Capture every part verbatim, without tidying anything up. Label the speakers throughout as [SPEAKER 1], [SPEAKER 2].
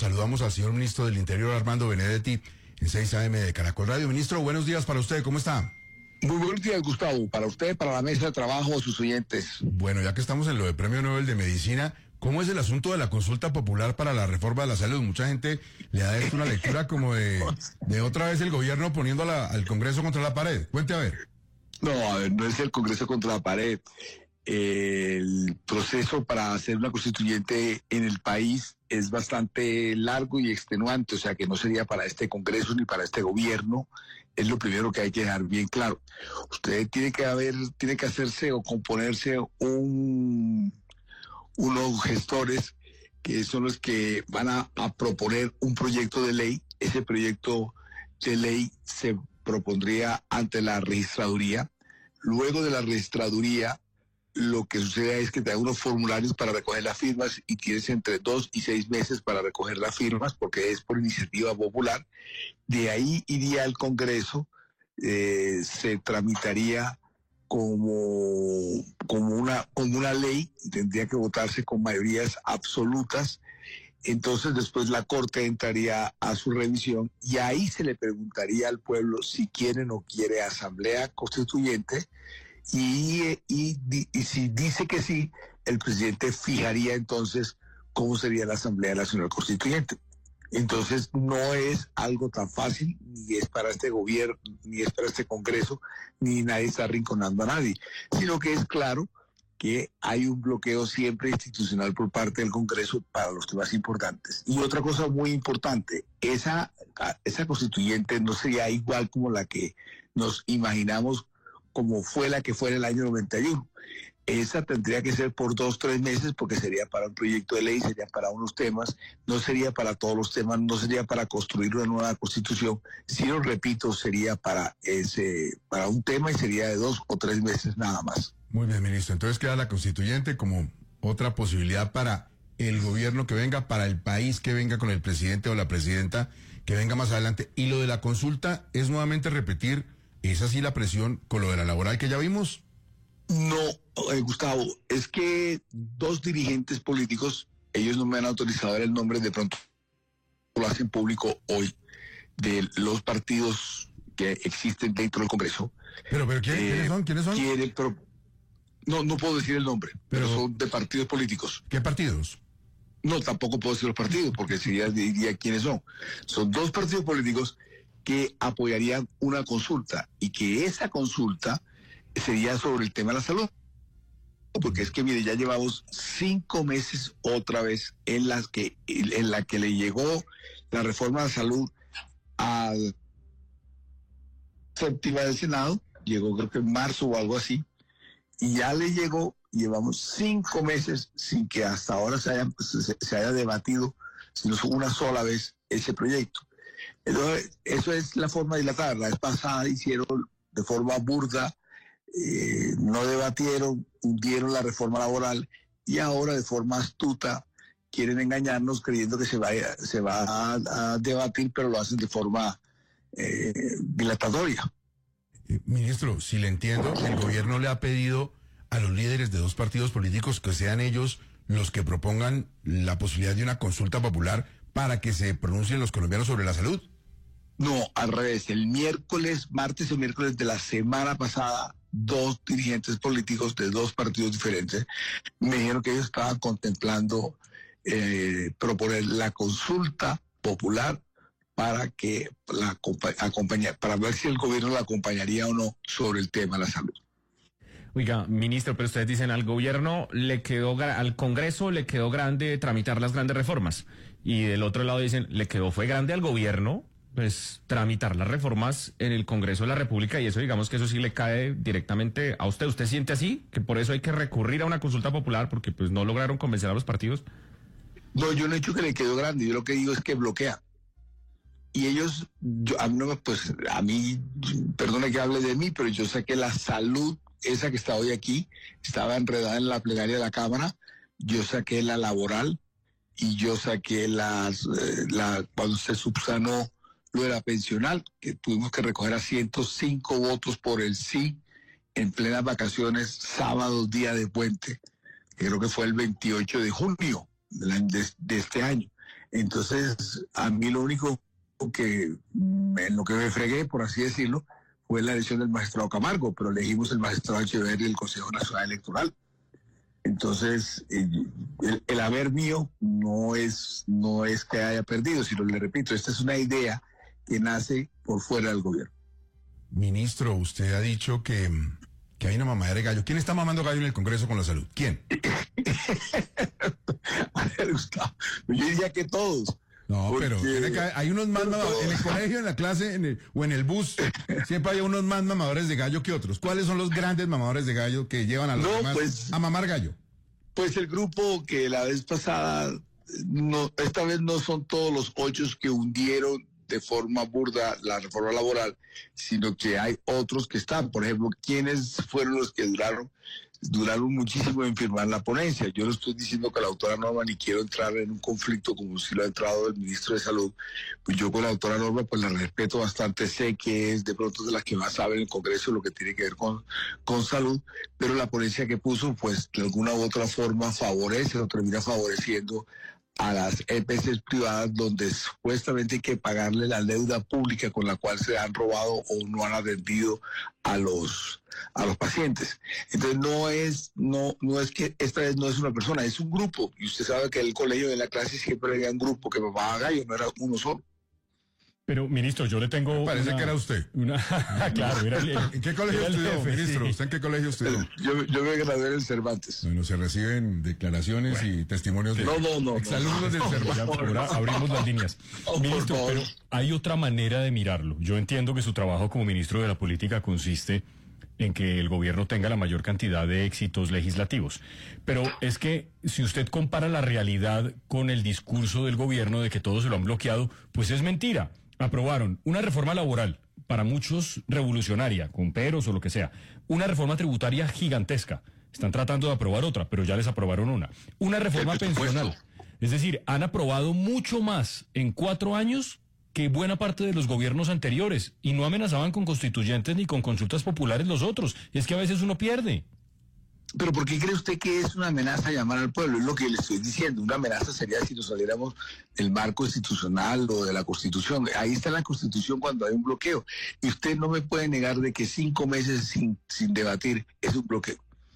[SPEAKER 1] saludamos al señor ministro del Interior, Armando Benedetti, en seis A M de Caracol Radio. Ministro, buenos días para usted, ¿cómo está?
[SPEAKER 2] Muy buenos días, Gustavo, para usted, para la mesa de trabajo, sus oyentes.
[SPEAKER 1] Bueno, ya que estamos en lo de Premio Nobel de Medicina, ¿cómo es el asunto de la consulta popular para la reforma de la salud? Mucha gente le da esto una lectura como de, de otra vez el gobierno poniendo a la, al Congreso contra la pared. Cuente a ver.
[SPEAKER 2] No, a ver, no es el Congreso contra la pared. El proceso para hacer una constituyente en el país es bastante largo y extenuante, o sea que no sería para este Congreso ni para este gobierno. Es lo primero que hay que dejar bien claro. Usted tiene que haber, tiene que hacerse o componerse un, unos gestores que son los que van a, a proponer un proyecto de ley. Ese proyecto de ley se propondría ante la registraduría. Luego de la registraduría, lo que sucede es que te dan unos formularios para recoger las firmas y tienes entre dos y seis meses para recoger las firmas porque es por iniciativa popular. De ahí iría al Congreso, eh, se tramitaría como, como, una, como una ley, tendría que votarse con mayorías absolutas. Entonces después la Corte entraría a su revisión y ahí se le preguntaría al pueblo si quiere o no quiere asamblea constituyente. Y, y, y si dice que sí, el presidente fijaría entonces cómo sería la Asamblea Nacional Constituyente. Entonces no es algo tan fácil, ni es para este gobierno, ni es para este Congreso, ni nadie está arrinconando a nadie, sino que es claro que hay un bloqueo siempre institucional por parte del Congreso para los temas importantes. Y otra cosa muy importante, esa, esa constituyente no sería igual como la que nos imaginamos como fue la que fue en el año noventa y uno. Esa tendría que ser por dos, tres meses, porque sería para un proyecto de ley, sería para unos temas, no sería para todos los temas, no sería para construir una nueva constitución, sino, repito, sería para ese, para un tema y sería de dos o tres meses nada más.
[SPEAKER 1] Muy bien, ministro. Entonces queda la constituyente como otra posibilidad para el gobierno que venga, para el país que venga con el presidente o la presidenta que venga más adelante. Y lo de la consulta es nuevamente repetir. ¿Es así la presión con lo de la laboral que ya vimos?
[SPEAKER 2] No, eh, Gustavo, es que dos dirigentes políticos, ellos no me han autorizado a dar el nombre, de pronto lo hacen público hoy, de los partidos que existen dentro del Congreso.
[SPEAKER 1] ¿Pero, pero ¿quién, eh, quiénes son? ¿Quiénes son?
[SPEAKER 2] Quieren, pero, no, no puedo decir el nombre, pero, pero son de partidos políticos.
[SPEAKER 1] ¿Qué partidos?
[SPEAKER 2] No, tampoco puedo decir los partidos, porque sería diría quiénes son. Son dos partidos políticos que apoyarían una consulta y que esa consulta sería sobre el tema de la salud. Porque es que, mire, ya llevamos cinco meses otra vez en las que, en la que le llegó la reforma de la salud a la séptima del Senado, llegó creo que en marzo o algo así, y ya le llegó, llevamos cinco meses sin que hasta ahora se haya, se, se haya debatido, sino una sola vez, ese proyecto. Entonces, eso es la forma dilatada. La vez pasada hicieron de forma burda, eh, no debatieron, hundieron la reforma laboral y ahora de forma astuta quieren engañarnos creyendo que se, vaya, se va a, a debatir, pero lo hacen de forma eh, dilatatoria.
[SPEAKER 1] Eh, ministro, si le entiendo, el gobierno le ha pedido a los líderes de dos partidos políticos que sean ellos los que propongan la posibilidad de una consulta popular para que se pronuncien los colombianos sobre la salud.
[SPEAKER 2] No, al revés. El miércoles, martes o miércoles de la semana pasada, dos dirigentes políticos de dos partidos diferentes me dijeron que ellos estaban contemplando eh, proponer la consulta popular para que la acompañe, para ver si el gobierno la acompañaría o no sobre el tema de la salud.
[SPEAKER 3] Oiga, ministro, pero ustedes dicen al gobierno le quedó, al Congreso le quedó grande tramitar las grandes reformas. Y del otro lado dicen, le quedó fue grande al gobierno, pues, tramitar las reformas en el Congreso de la República, y eso, digamos que eso sí le cae directamente a usted. ¿Usted siente así? ¿Que por eso hay que recurrir a una consulta popular porque pues no lograron convencer a los partidos?
[SPEAKER 2] No, yo no he dicho que le quedó grande, yo lo que digo es que bloquea. Y ellos, yo, a mí, no, pues, a mí, perdone que hable de mí, pero yo sé que la salud, esa que está hoy aquí, estaba enredada en la plenaria de la Cámara, yo saqué la laboral, y yo saqué las, eh, la, cuando se subsanó lo de la pensional, que tuvimos que recoger a ciento cinco votos por el sí, en plenas vacaciones, sábado, día de puente, que creo que fue el veintiocho de junio de, la, de, de este año. Entonces, a mí lo único que, en lo que me fregué, por así decirlo, fue la elección del magistrado Camargo, pero elegimos el magistrado Echeverri del Consejo Nacional Electoral. Entonces, el, el haber mío no es, no es que haya perdido, sino, le repito, esta es una idea que nace por fuera del gobierno.
[SPEAKER 1] Ministro, usted ha dicho que, que hay una mamadera de gallo. ¿Quién está mamando gallo en el Congreso con la salud? ¿Quién?
[SPEAKER 2] A ver, Gustavo, yo diría que todos.
[SPEAKER 1] No,
[SPEAKER 2] porque,
[SPEAKER 1] pero tiene que, hay unos más mamadores. En el colegio, en la clase en el, o en el bus, siempre hay unos más mamadores de gallo que otros. ¿Cuáles son los grandes mamadores de gallo que llevan a los
[SPEAKER 2] no,
[SPEAKER 1] demás
[SPEAKER 2] pues,
[SPEAKER 1] a mamar gallo?
[SPEAKER 2] Pues el grupo que la vez pasada, no, esta vez no son todos los ocho que hundieron de forma burda la reforma laboral, sino que hay otros que están. Por ejemplo, ¿quiénes fueron los que duraron? Duraron muchísimo en firmar la ponencia. Yo no estoy diciendo que la doctora Norma ni quiero entrar en un conflicto como si lo ha entrado el ministro de Salud. Pues yo con la doctora Norma pues la respeto bastante, sé que es de pronto de las que más sabe en el Congreso lo que tiene que ver con, con salud, pero la ponencia que puso pues de alguna u otra forma favorece o termina favoreciendo a las E P Cs privadas donde supuestamente hay que pagarle la deuda pública con la cual se han robado o no han atendido a los a los pacientes. Entonces no es no no es que esta vez no es una persona, es un grupo, y usted sabe que en el colegio, de la clase, siempre había un grupo que mamaba gallo, no era uno solo.
[SPEAKER 3] Pero, ministro, yo le tengo...
[SPEAKER 1] Me parece
[SPEAKER 3] una,
[SPEAKER 1] que era usted.
[SPEAKER 3] Una, claro, era el,
[SPEAKER 1] ¿En qué colegio estudió, jefe, ministro? Sí. ¿Usted en qué colegio estudió?
[SPEAKER 2] Yo, yo me gradué en el Cervantes.
[SPEAKER 1] Bueno, se reciben declaraciones bueno. y testimonios de
[SPEAKER 2] no, no, no,
[SPEAKER 1] exalumnos
[SPEAKER 2] no,
[SPEAKER 1] del
[SPEAKER 2] no,
[SPEAKER 1] Cervantes.
[SPEAKER 3] No, ahora abrimos las líneas.
[SPEAKER 2] Oh,
[SPEAKER 3] ministro, pero hay otra manera de mirarlo. Yo entiendo que su trabajo como ministro de la Política consiste en que el gobierno tenga la mayor cantidad de éxitos legislativos. Pero es que si usted compara la realidad con el discurso del gobierno de que todos se lo han bloqueado, pues es mentira. Aprobaron una reforma laboral, para muchos revolucionaria, con peros o lo que sea. Una reforma tributaria gigantesca. Están tratando de aprobar otra, pero ya les aprobaron una. Una reforma pensional. Es decir, han aprobado mucho más en cuatro años que buena parte de los gobiernos anteriores. Y no amenazaban con constituyentes ni con consultas populares los otros. Es que a veces uno pierde.
[SPEAKER 2] Pero ¿por qué cree usted que es una amenaza llamar al pueblo? Es lo que le estoy diciendo. Una amenaza sería si nos saliéramos del marco institucional o de la Constitución. Ahí está la Constitución cuando hay un bloqueo. Y usted no me puede negar de que cinco meses sin, sin debatir es un bloqueo.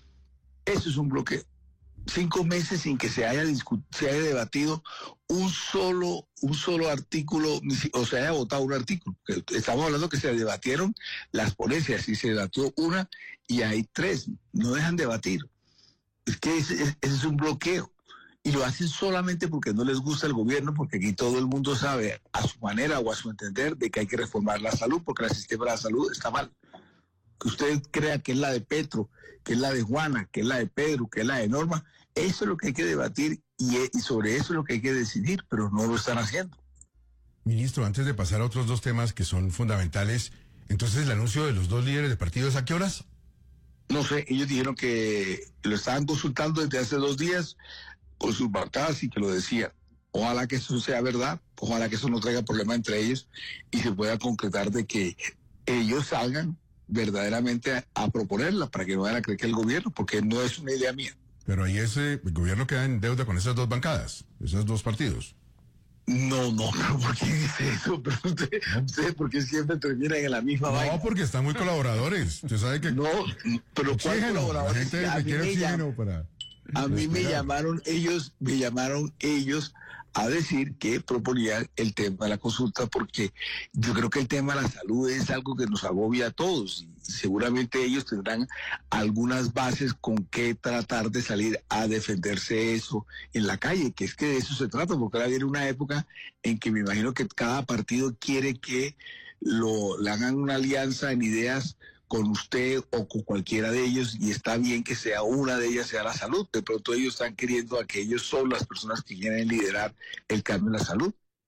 [SPEAKER 2] Eso es un bloqueo. Cinco meses sin que se haya, se haya debatido un solo, un solo artículo, o se haya votado un artículo. Estamos hablando que se debatieron las ponencias y se debatió una y hay tres. No dejan debatir. Es que ese, ese es un bloqueo. Y lo hacen solamente porque no les gusta el gobierno, porque aquí todo el mundo sabe a su manera o a su entender de que hay que reformar la salud, porque el sistema de la salud está mal. Que usted crea que es la de Petro, que es la de Juana, que es la de Pedro, que es la de Norma, eso es lo que hay que debatir y, y sobre eso es lo que hay que decidir, pero no lo están haciendo.
[SPEAKER 1] Ministro, antes de pasar a otros dos temas que son fundamentales, entonces el anuncio de los dos líderes de partidos, ¿a qué horas?
[SPEAKER 2] No sé, ellos dijeron que lo estaban consultando desde hace dos días con sus bancadas y que lo decían. Ojalá que eso sea verdad, ojalá que eso no traiga problema entre ellos y se pueda concretar de que ellos salgan verdaderamente a, a proponerla para que no vayan a creer que el gobierno, porque no es una idea mía.
[SPEAKER 1] Pero ahí ese el gobierno queda en deuda con esas dos bancadas, esos dos partidos.
[SPEAKER 2] No, no, pero ¿por qué dice eso? Pero usted, ¿no? usted ¿por qué siempre terminan en la misma
[SPEAKER 1] no,
[SPEAKER 2] vaina?
[SPEAKER 1] No, porque están muy colaboradores. Usted sabe que...
[SPEAKER 2] No, pero ¿cuál colaboradores?
[SPEAKER 1] La gente
[SPEAKER 2] a
[SPEAKER 1] le
[SPEAKER 2] mí,
[SPEAKER 1] quiere
[SPEAKER 2] me,
[SPEAKER 1] oxígeno
[SPEAKER 2] llam
[SPEAKER 1] para...
[SPEAKER 2] a mí me llamaron ellos, me llamaron ellos a decir que proponían el tema de la consulta, porque yo creo que el tema de la salud es algo que nos agobia a todos y seguramente ellos tendrán algunas bases con que tratar de salir a defenderse eso en la calle, que es que de eso se trata, porque ahora viene una época en que me imagino que cada partido quiere que lo, le hagan una alianza en ideas con usted o con cualquiera de ellos, y está bien que sea una de ellas sea la salud. De pronto ellos están queriendo a que ellos son las personas que quieren liderar el cambio en la salud.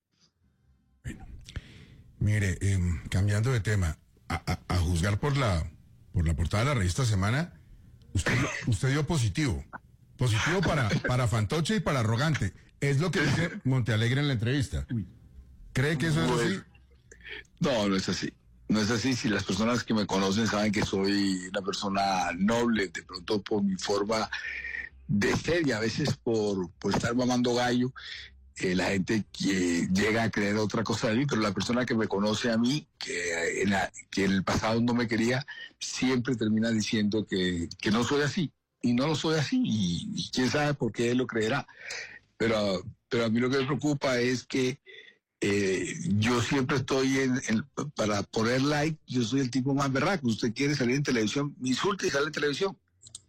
[SPEAKER 1] Bueno, mire, eh, cambiando de tema, a, a, a juzgar por la por la portada de la revista Semana, usted, usted dio positivo. Positivo para, para fantoche y para arrogante. Es lo que dice Montealegre en la entrevista. ¿Cree que eso es así?
[SPEAKER 2] No, no es así. No es así. Si las personas que me conocen saben que soy una persona noble, de pronto por mi forma de ser y a veces por, por estar mamando gallo, eh, la gente que llega a creer otra cosa de mí, pero la persona que me conoce a mí, que en, la, que en el pasado no me quería, siempre termina diciendo que, que no soy así, y no lo soy así, y, y quién sabe por qué él lo creerá. Pero, pero a mí lo que me preocupa es que eh, yo siempre estoy en, en, para poner like, yo soy el tipo más berraco. Usted quiere salir en televisión, me insulta y sale en televisión.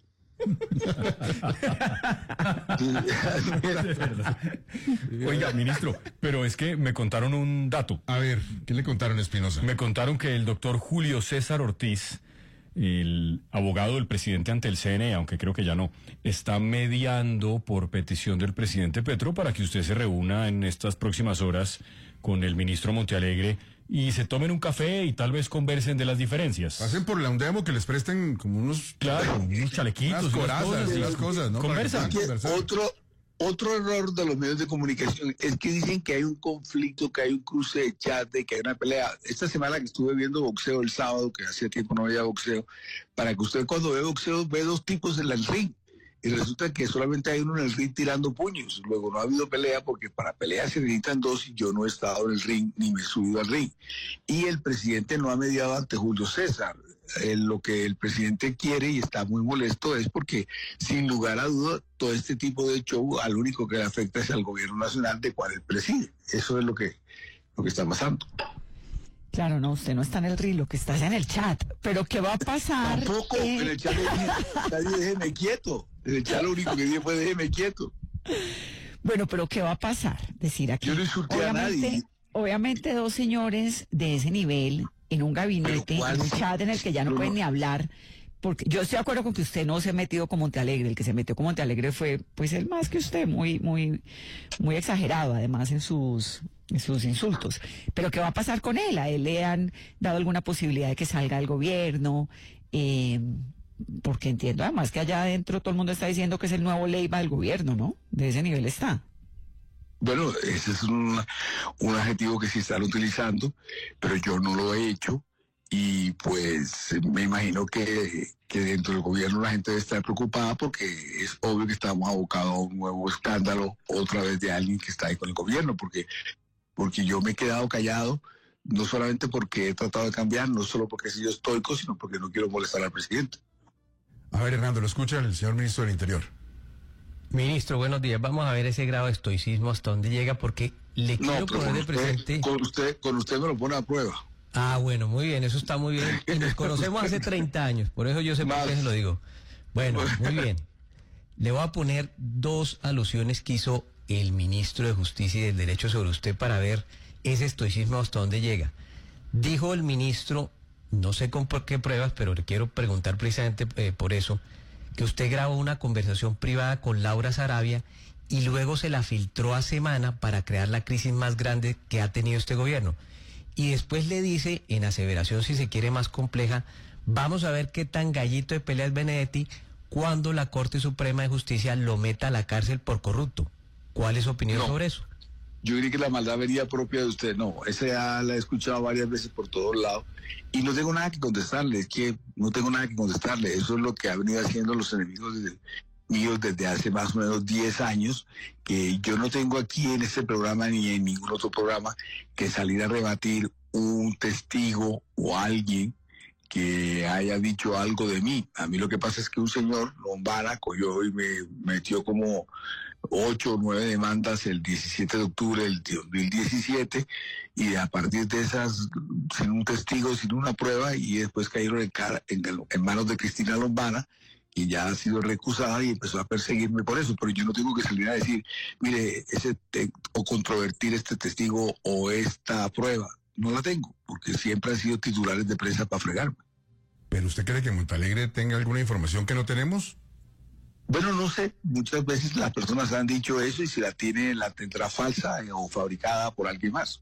[SPEAKER 4] Oiga, ministro, pero es que me contaron un dato.
[SPEAKER 1] A ver, ¿qué le contaron, Espinosa?
[SPEAKER 4] Me contaron que el doctor Julio César Ortiz, el abogado del presidente ante el C N E, aunque creo que ya no, está mediando por petición del presidente Petro para que usted se reúna en estas próximas horas con el ministro Montealegre y se tomen un café y tal vez conversen de las diferencias.
[SPEAKER 1] Pasen por la Undemo, que les presten como unos...
[SPEAKER 4] Claro, unos chalequitos,
[SPEAKER 1] unas corazas y
[SPEAKER 4] y
[SPEAKER 1] las cosas, ¿no?
[SPEAKER 4] Conversan.
[SPEAKER 2] Otro, otro error de los medios de comunicación es que dicen que hay un conflicto, que hay un cruce de chat, de que hay una pelea. Esta semana que estuve viendo boxeo el sábado, que hacía tiempo no veía boxeo, para que usted cuando ve boxeo ve dos tipos en el ring. Y resulta que solamente hay uno en el ring tirando puños. Luego no ha habido pelea porque para pelear se necesitan dos y yo no he estado en el ring ni me he subido al ring. Y el presidente no ha mediado ante Julio César. Eh, lo que el presidente quiere y está muy molesto es porque, sin lugar a duda, todo este tipo de show al único que le afecta es al gobierno nacional de cual él preside. Eso es lo que, lo que está pasando.
[SPEAKER 5] Claro, no, usted no está en el ring, lo que está es en el chat. Pero ¿qué va a pasar?
[SPEAKER 2] Tampoco,
[SPEAKER 5] eh...
[SPEAKER 2] en el chat le dije, nadie déjeme quieto. En el chat lo único que dije fue déjeme quieto.
[SPEAKER 5] Bueno, pero ¿qué va a pasar? Decir aquí.
[SPEAKER 2] Yo no insulté a nadie.
[SPEAKER 5] Obviamente dos señores de ese nivel en un gabinete, en un chat en el que ya no, no pueden ni hablar. Porque yo estoy de acuerdo con que usted no se ha metido con Montealegre. El que se metió con Montealegre fue, pues, el más que usted, muy, muy, muy exagerado, además, en sus, en sus insultos. Pero ¿qué va a pasar con él? ¿A él le han dado alguna posibilidad de que salga del gobierno? Eh, porque entiendo, además, que allá adentro todo el mundo está diciendo que es el nuevo Leiva del gobierno, ¿no? De ese nivel está.
[SPEAKER 2] Bueno, ese es un, un adjetivo que sí están utilizando, pero yo no lo he hecho. Y pues me imagino que, que dentro del gobierno la gente debe estar preocupada porque es obvio que estamos abocados a un nuevo escándalo otra vez de alguien que está ahí con el gobierno, porque, porque yo me he quedado callado, no solamente porque he tratado de cambiar, no solo porque he sido estoico, sino porque no quiero molestar al presidente.
[SPEAKER 1] A ver, Hernando, lo escucha el señor ministro del Interior.
[SPEAKER 6] Ministro, buenos días. Vamos a ver ese grado de estoicismo hasta dónde llega, porque le
[SPEAKER 2] no,
[SPEAKER 6] quiero poner de presente...
[SPEAKER 2] Con usted, con usted me lo pone a prueba.
[SPEAKER 6] Ah, bueno, muy bien, eso está muy bien. Y nos conocemos hace treinta años, por eso yo sé por qué se lo digo. Bueno, muy bien. Le voy a poner dos alusiones que hizo el ministro de Justicia y del Derecho sobre usted para ver ese estoicismo hasta dónde llega. Dijo el ministro, no sé con por qué pruebas, pero le quiero preguntar precisamente eh, por eso, que usted grabó una conversación privada con Laura Sarabia y luego se la filtró a Semana para crear la crisis más grande que ha tenido este gobierno. Y después le dice, en aseveración si se quiere más compleja, vamos a ver qué tan gallito de pelea es Benedetti cuando la Corte Suprema de Justicia lo meta a la cárcel por corrupto. ¿Cuál es su opinión
[SPEAKER 2] no,
[SPEAKER 6] sobre eso?
[SPEAKER 2] Yo diría que la maldad venía propia de usted. No, esa ya la he escuchado varias veces por todos lados. Y no tengo nada que contestarle, es que no tengo nada que contestarle. Eso es lo que han venido haciendo los enemigos desde, míos desde hace más o menos diez años, que yo no tengo aquí en este programa ni en ningún otro programa que salir a rebatir un testigo o alguien que haya dicho algo de mí. A mí lo que pasa es que un señor, Lombana, cogió y me metió como ocho o nueve demandas el diecisiete de octubre del dos mil diecisiete, y a partir de esas, sin un testigo, sin una prueba, y después cayeron en, cara, en, en manos de Cristina Lombana, y ya ha sido recusada y empezó a perseguirme por eso. Pero yo no tengo que salir a decir, mire, ese te o controvertir este testigo o esta prueba. No la tengo, porque siempre han sido titulares de prensa para fregarme.
[SPEAKER 1] ¿Pero usted cree que Montealegre tenga alguna información que no tenemos?
[SPEAKER 2] Bueno, no sé. Muchas veces las personas han dicho eso y si la tiene, la tendrá falsa o fabricada por alguien más.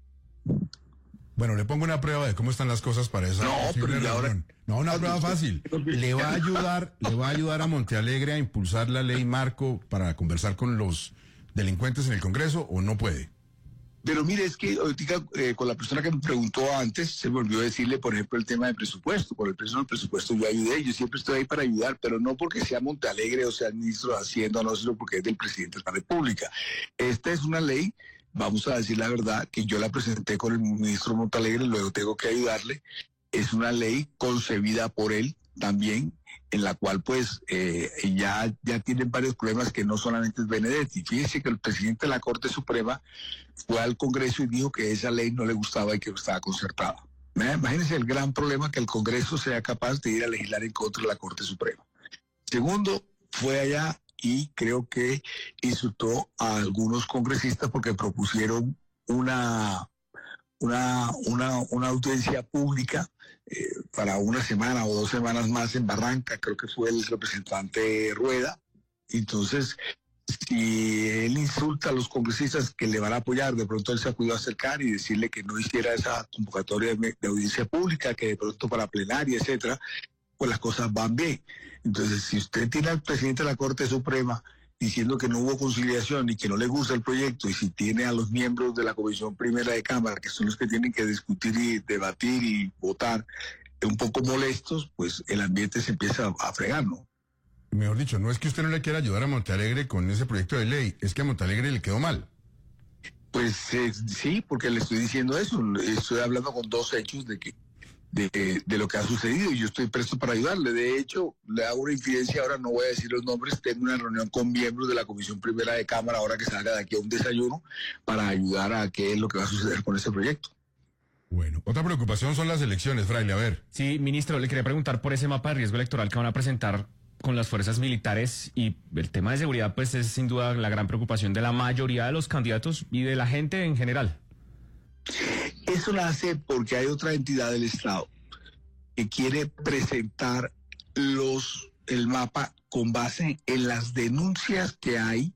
[SPEAKER 1] Bueno, le pongo una prueba de cómo están las cosas para esa.
[SPEAKER 2] No, pero y ahora...
[SPEAKER 1] No, una prueba fácil. Le va a ayudar, le va a ayudar a Montealegre a impulsar la ley marco para conversar con los delincuentes en el Congreso, ¿o no puede?
[SPEAKER 2] Pero mire, es que ahorita eh, con la persona que me preguntó antes, se me olvidó decirle, por ejemplo, el tema del presupuesto. Por el precio del presupuesto yo ayudé, yo siempre estoy ahí para ayudar, pero no porque sea Montealegre o sea el ministro de Hacienda, no, sino porque es del presidente de la República. Esta es una ley, vamos a decir la verdad, que yo la presenté con el ministro Montealegre, luego tengo que ayudarle. Es una ley concebida por él también, en la cual pues eh, ya, ya tienen varios problemas que no solamente es Benedetti. Fíjense que el presidente de la Corte Suprema fue al Congreso y dijo que esa ley no le gustaba y que estaba concertada. Imagínense el gran problema que el Congreso sea capaz de ir a legislar en contra de la Corte Suprema. Segundo, fue allá y creo que insultó a algunos congresistas porque propusieron una, una, una, una audiencia pública eh, para una semana o dos semanas más en Barranca, creo que fue el representante Rueda. Entonces, si él insulta a los congresistas que le van a apoyar, de pronto él se acudió a acercar y decirle que no hiciera esa convocatoria de, de audiencia pública, que de pronto para plenaria, etcétera, pues las cosas van bien. Entonces, si usted tiene al presidente de la Corte Suprema diciendo que no hubo conciliación y que no le gusta el proyecto, y si tiene a los miembros de la Comisión Primera de Cámara, que son los que tienen que discutir y debatir y votar, un poco molestos, pues el ambiente se empieza a, a fregar, ¿no?
[SPEAKER 1] Mejor dicho, no es que usted no le quiera ayudar a Montealegre con ese proyecto de ley, es que a Montealegre le quedó mal.
[SPEAKER 2] Pues eh, sí, porque le estoy diciendo eso, estoy hablando con dos hechos de que de, de lo que ha sucedido y yo estoy presto para ayudarle. De hecho, le hago una infidencia, ahora no voy a decir los nombres, tengo una reunión con miembros de la Comisión Primera de Cámara ahora que salga de aquí a un desayuno para ayudar a qué es lo que va a suceder con ese proyecto.
[SPEAKER 1] Bueno, otra preocupación son las elecciones, Fraile, a ver.
[SPEAKER 3] Sí, ministro, le quería preguntar por ese mapa de riesgo electoral que van a presentar con las fuerzas militares, y el tema de seguridad pues es sin duda la gran preocupación de la mayoría de los candidatos y de la gente en general.
[SPEAKER 2] Eso nace porque hay otra entidad del Estado que quiere presentar los el mapa con base en las denuncias que hay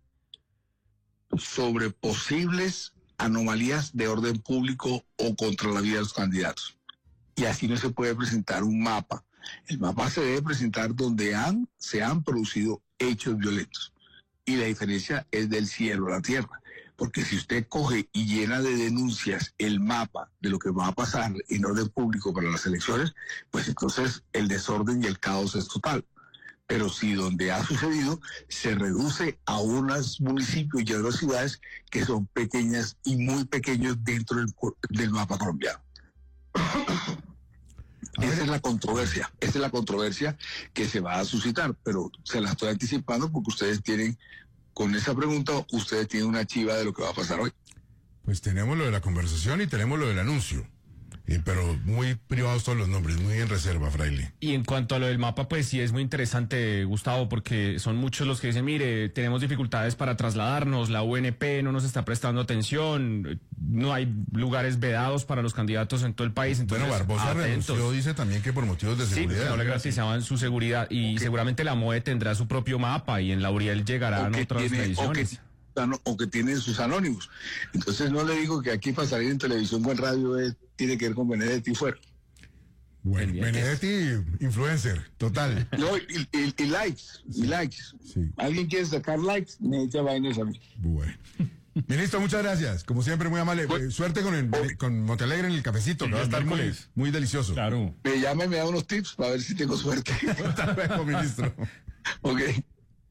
[SPEAKER 2] sobre posibles anomalías de orden público o contra la vida de los candidatos. Y así no se puede presentar un mapa. El mapa se debe presentar donde han, se han producido hechos violentos. Y la diferencia es del cielo a la tierra. Porque si usted coge y llena de denuncias el mapa de lo que va a pasar en orden público para las elecciones, pues entonces el desorden y el caos es total. Pero si donde ha sucedido se reduce a unos municipios y a otras ciudades que son pequeñas y muy pequeños dentro del, del mapa colombiano. Esa es la controversia, esa es la controversia que se va a suscitar, pero se la estoy anticipando porque ustedes tienen, con esa pregunta, ustedes tienen una chiva de lo que va a pasar hoy.
[SPEAKER 1] Pues tenemos lo de la conversación y tenemos lo del anuncio, eh, pero muy privados todos los nombres, muy en reserva, Fraile.
[SPEAKER 3] Y en cuanto a lo del mapa, pues sí es muy interesante, Gustavo, porque son muchos los que dicen, mire, tenemos dificultades para trasladarnos, la U N P no nos está prestando atención, no hay lugares vedados para los candidatos en todo el país. Entonces,
[SPEAKER 1] bueno, Barbosa renunció, dice también que por motivos de seguridad.
[SPEAKER 3] Sí, no le garantizaban su seguridad y okay. Seguramente la M O E tendrá su propio mapa y en la Uriel llegarán otras
[SPEAKER 2] tiene,
[SPEAKER 3] mediciones.
[SPEAKER 2] O que, o que tienen sus anónimos. Entonces no le digo que aquí para salir en televisión o en radio es, tiene que ver con Benedetti fuera.
[SPEAKER 1] Bueno, Benedetti, influencer, total.
[SPEAKER 2] No, y, y, y likes, y likes. Sí. ¿Alguien quiere sacar likes? Me echa vainas a mí.
[SPEAKER 1] Bueno. Ministro, muchas gracias. Como siempre, muy amable. Pues, Suerte con, el, con Montealegre en el cafecito, que va a estar muy, muy delicioso.
[SPEAKER 3] Claro.
[SPEAKER 2] Me llama y me da unos tips para ver si tengo suerte.
[SPEAKER 1] Hasta luego, ministro.
[SPEAKER 2] Ok.